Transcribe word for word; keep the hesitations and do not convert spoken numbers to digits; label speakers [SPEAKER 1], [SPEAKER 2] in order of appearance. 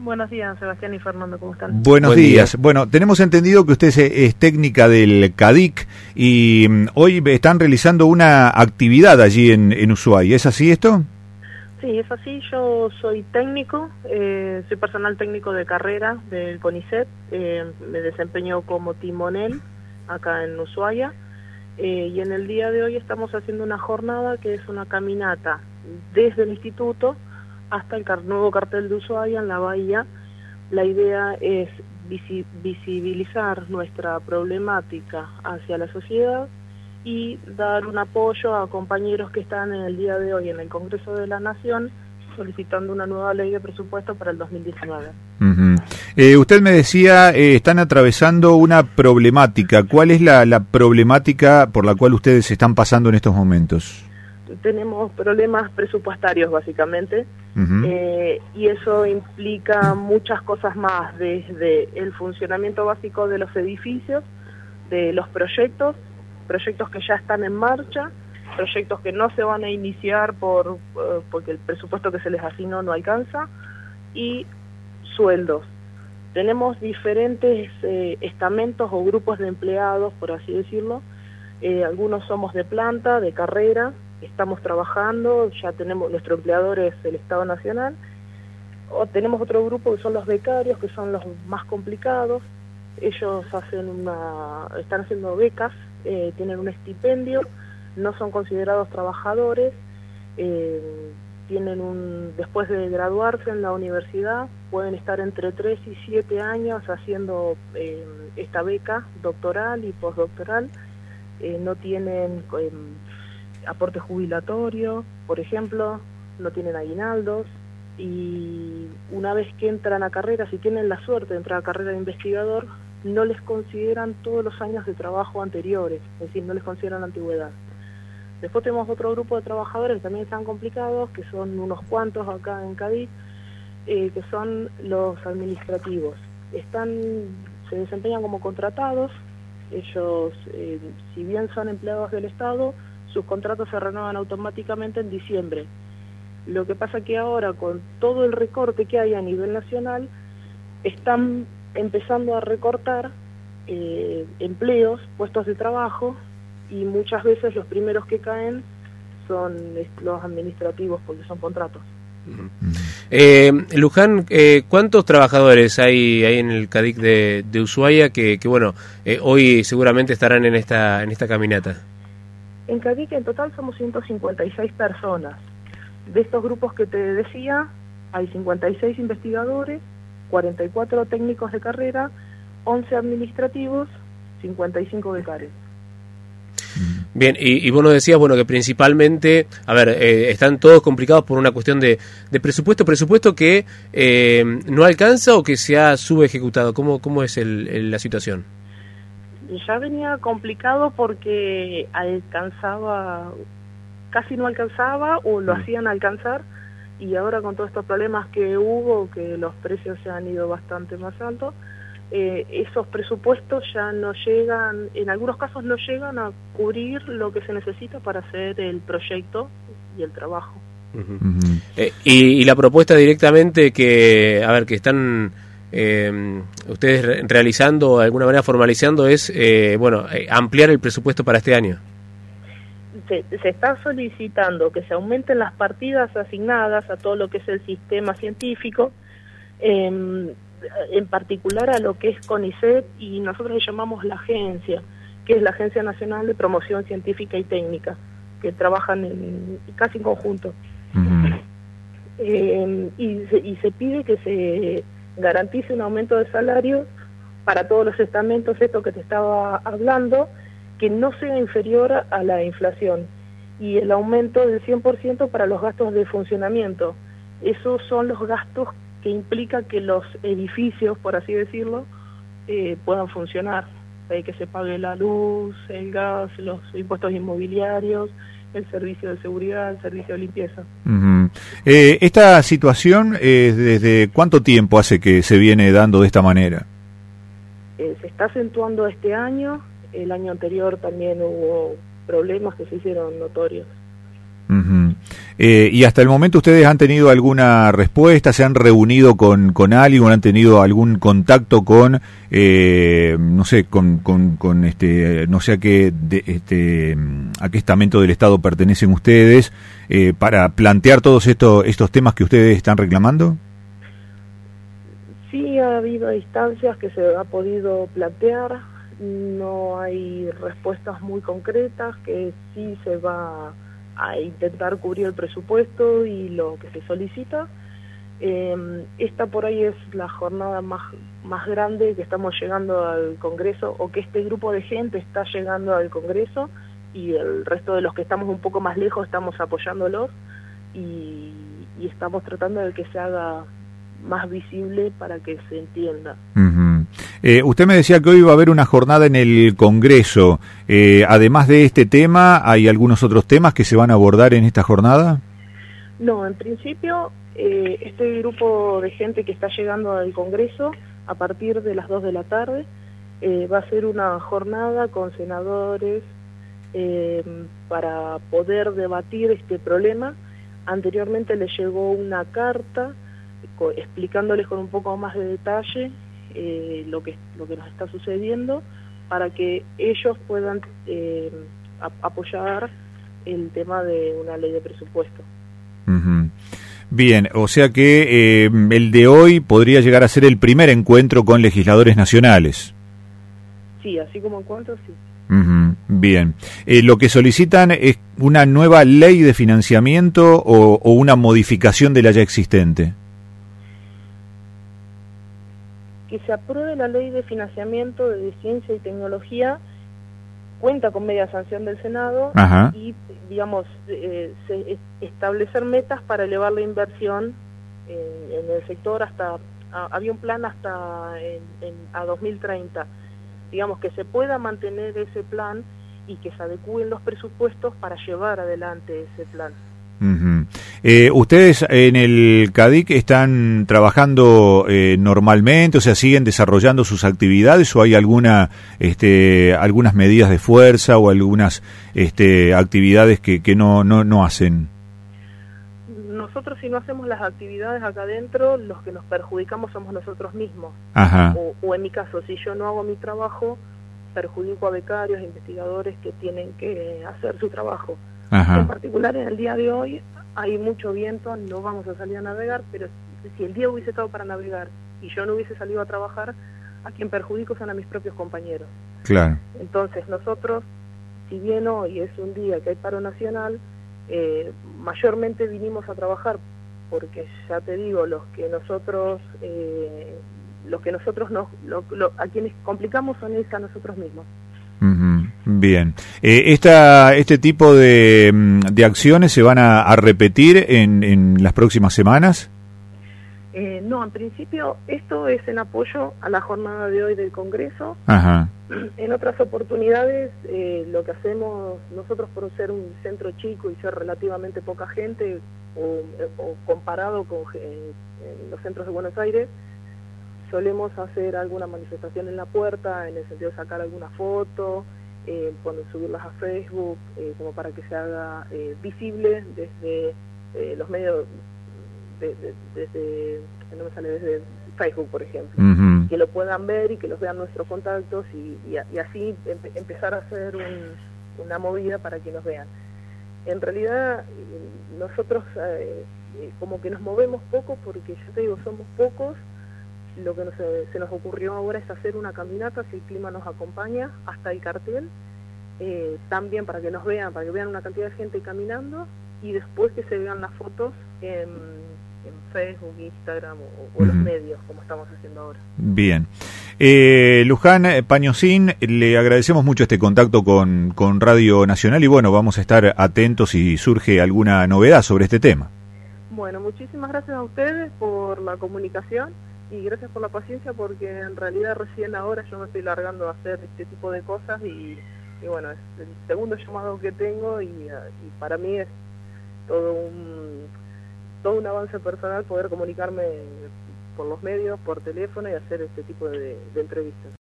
[SPEAKER 1] Buenos días, Sebastián y Fernando, ¿cómo están?
[SPEAKER 2] Buenos
[SPEAKER 3] Buen
[SPEAKER 2] días.
[SPEAKER 3] día.
[SPEAKER 2] Bueno, tenemos entendido que usted es, es técnica del CADIC y mm, hoy están realizando una actividad allí en, en Ushuaia. ¿Es así esto?
[SPEAKER 1] Sí, es así. Yo soy técnico, eh, soy personal técnico de carrera del CONICET. Eh, me desempeño como timonel acá en Ushuaia. Eh, y en el día de hoy estamos haciendo una jornada que es una caminata desde el instituto hasta el car- nuevo cartel de Ushuaia en la bahía. La idea es visi- visibilizar nuestra problemática hacia la sociedad y dar un apoyo a compañeros que están en el día de hoy en el Congreso de la Nación solicitando una nueva ley de presupuesto para el dos mil diecinueve.
[SPEAKER 2] Uh-huh. Eh, usted me decía, eh, están atravesando una problemática. ¿Cuál es la, la problemática por la cual ustedes están pasando en estos momentos?
[SPEAKER 1] Tenemos problemas presupuestarios, básicamente,
[SPEAKER 2] Uh-huh.
[SPEAKER 1] eh, y eso implica muchas cosas más, desde el funcionamiento básico de los edificios, de los proyectos, proyectos que ya están en marcha, proyectos que no se van a iniciar por eh, porque el presupuesto que se les asignó no alcanza, y sueldos. Tenemos diferentes eh, estamentos o grupos de empleados, por así decirlo. Eh, algunos somos de planta, de carrera, estamos trabajando, ya tenemos, nuestro empleador es el Estado Nacional, o tenemos otro grupo que son los becarios, que son los más complicados. Ellos hacen una, están haciendo becas, eh, tienen un estipendio, no son considerados trabajadores, eh, tienen un, después de graduarse en la universidad, pueden estar entre tres y siete años haciendo eh, esta beca doctoral y postdoctoral. Eh, no tienen eh, aporte jubilatorio, por ejemplo, no tienen aguinaldos, y una vez que entran a carrera, si tienen la suerte de entrar a carrera de investigador, no les consideran todos los años de trabajo anteriores, es decir, no les consideran la antigüedad. Después tenemos otro grupo de trabajadores que también están complicados, que son unos cuantos acá en Cádiz, eh, que son los administrativos. Están, se desempeñan como contratados. Ellos, eh, si bien son empleados del Estado, sus contratos se renuevan automáticamente en diciembre. Lo que pasa que ahora, con todo el recorte que hay a nivel nacional, están empezando a recortar eh, empleos, puestos de trabajo, y muchas veces los primeros que caen son los administrativos porque son contratos.
[SPEAKER 3] Uh-huh. Eh, Luján, eh, ¿cuántos trabajadores hay, hay en el CADIC de, de Ushuaia que, que bueno, eh, hoy seguramente estarán en esta, en esta caminata?
[SPEAKER 1] En CADIC en total somos ciento cincuenta y seis personas. De estos grupos que te decía, hay cincuenta y seis investigadores, cuarenta y cuatro técnicos de carrera, once administrativos, cincuenta y cinco becarios.
[SPEAKER 3] Bien, y, y vos nos decías, bueno, que principalmente, a ver, eh, están todos complicados por una cuestión de, de presupuesto, presupuesto que eh, no alcanza o que se ha subejecutado. ¿Cómo, cómo es el, el, la situación?
[SPEAKER 1] Ya venía complicado porque alcanzaba, casi no alcanzaba o lo hacían alcanzar, y ahora con todos estos problemas que hubo, que los precios se han ido bastante más altos, eh, esos presupuestos ya no llegan, en algunos casos no llegan a cubrir lo que se necesita para hacer el proyecto y el trabajo.
[SPEAKER 3] Uh-huh. Uh-huh. Eh, y, y la propuesta directamente que, a ver, que están eh, ustedes re- realizando, de alguna manera formalizando, es, eh, bueno, eh, ampliar el presupuesto para este año.
[SPEAKER 1] Se, se está solicitando que se aumenten las partidas asignadas a todo lo que es el sistema científico, eh, en particular a lo que es CONICET, y nosotros le llamamos la agencia, que es la Agencia Nacional de Promoción Científica y Técnica, que trabajan en, casi en conjunto. Uh-huh. Eh, y, se, y se pide que se garantice un aumento de salario para todos los estamentos, esto que te estaba hablando, que no sea inferior a la inflación, y el aumento del cien por ciento para los gastos de funcionamiento. Esos son los gastos que implica que los edificios, por así decirlo, eh, puedan funcionar. Hay que se pague la luz, el gas, los impuestos inmobiliarios, el servicio de seguridad, el servicio de limpieza.
[SPEAKER 2] Uh-huh. Eh, ¿Esta situación, eh, desde cuánto tiempo hace que se viene dando de esta manera?
[SPEAKER 1] Eh, se está acentuando este año. El año anterior también hubo problemas que se hicieron notorios.
[SPEAKER 2] Uh-huh. Eh, y hasta el momento ustedes han tenido alguna respuesta, se han reunido con, con alguien, han tenido algún contacto con, eh, no sé, con, con, con este, no sé a qué, de, este, a qué estamento del Estado pertenecen ustedes, eh, para plantear todos estos, estos temas que ustedes están reclamando.
[SPEAKER 1] Sí, ha habido instancias que se ha podido plantear, no hay respuestas muy concretas, que sí se va a intentar cubrir el presupuesto y lo que se solicita. Eh, esta por ahí es la jornada más, más grande que estamos llegando al Congreso, o que este grupo de gente está llegando al Congreso, y el resto de los que estamos un poco más lejos estamos apoyándolos, y, y estamos tratando de que se haga más visible para que se entienda.
[SPEAKER 2] Uh-huh. Eh, usted me decía que hoy va a haber una jornada en el Congreso. Eh, además de este tema, ¿hay algunos otros temas que se van a abordar en esta jornada?
[SPEAKER 1] No, en principio, eh, este grupo de gente que está llegando al Congreso, a partir de las dos de la tarde, eh, va a ser una jornada con senadores eh, para poder debatir este problema. Anteriormente les llegó una carta explicándoles con un poco más de detalle eh, lo que lo que nos está sucediendo, para que ellos puedan eh, a, apoyar el tema de una ley de presupuesto.
[SPEAKER 2] Uh-huh. Bien, o sea que eh, el de hoy podría llegar a ser el primer encuentro con legisladores nacionales.
[SPEAKER 1] Sí, así como encuentro, sí.
[SPEAKER 2] Uh-huh. Bien. Eh, ¿Lo que solicitan es una nueva ley de financiamiento o, o una modificación de la ya existente?
[SPEAKER 1] Que se apruebe la ley de financiamiento de ciencia y tecnología, cuenta con media sanción del Senado. Ajá. Y, digamos, eh, se, establecer metas para elevar la inversión en, en el sector hasta, a, había un plan hasta en, en, a dos mil treinta, digamos, que se pueda mantener ese plan y que se adecúen los presupuestos para llevar adelante ese plan.
[SPEAKER 2] Uh-huh. Eh, ¿Ustedes en el CADIC están trabajando eh, normalmente, o sea, siguen desarrollando sus actividades, o hay alguna, este, algunas medidas de fuerza o algunas este, actividades que, que no, no, no hacen?
[SPEAKER 1] Nosotros, si no hacemos las actividades acá adentro, los que nos perjudicamos somos nosotros mismos.
[SPEAKER 2] Ajá.
[SPEAKER 1] O, o en mi caso, si yo no hago mi trabajo, perjudico a becarios, investigadores que tienen que hacer su trabajo. Ajá. En particular, en el día de hoy hay mucho viento, no vamos a salir a navegar, pero si el día hubiese estado para navegar y yo no hubiese salido a trabajar, a quien perjudico son a mis propios compañeros.
[SPEAKER 2] Claro.
[SPEAKER 1] Entonces nosotros, si bien hoy es un día que hay paro nacional, eh, mayormente vinimos a trabajar, porque ya te digo, los que nosotros, eh, los que nosotros nos, lo, lo, a quienes complicamos son es a nosotros mismos.
[SPEAKER 2] Uh-huh. Bien. Eh, esta, ¿Este tipo de, de acciones se van a, a repetir en, en las próximas semanas?
[SPEAKER 1] Eh, no, en principio esto es en apoyo a la jornada de hoy del Congreso.
[SPEAKER 2] Ajá.
[SPEAKER 1] En otras oportunidades eh, lo que hacemos nosotros, por ser un centro chico y ser relativamente poca gente, o, o comparado con eh, los centros de Buenos Aires, solemos hacer alguna manifestación en la puerta, en el sentido de sacar alguna foto, eh, poner, subirlas a Facebook, eh, como para que se haga eh, visible desde eh, los medios, de, de, desde, no me sale, desde Facebook, por ejemplo, uh-huh. que lo puedan ver y que los vean nuestros contactos, y, y, y así empe empezar a hacer un, una movida para que nos vean. En realidad, nosotros eh, como que nos movemos poco, porque ya te digo, somos pocos. Lo que nos, se nos ocurrió ahora es hacer una caminata, si el clima nos acompaña, hasta el cartel, eh, también para que nos vean, para que vean una cantidad de gente caminando, y después que se vean las fotos en, en Facebook, Instagram o, o uh-huh. los medios, como estamos haciendo ahora.
[SPEAKER 2] Bien. Eh, Luján Pañosín, le agradecemos mucho este contacto con, con Radio Nacional, y bueno, vamos a estar atentos si surge alguna novedad sobre este tema.
[SPEAKER 1] Bueno, muchísimas gracias a ustedes por la comunicación. Y gracias por la paciencia, porque en realidad recién ahora yo me estoy largando a hacer este tipo de cosas, y, y bueno, es el segundo llamado que tengo, y, y para mí es todo un, todo un avance personal poder comunicarme por los medios, por teléfono, y hacer este tipo de, de entrevistas.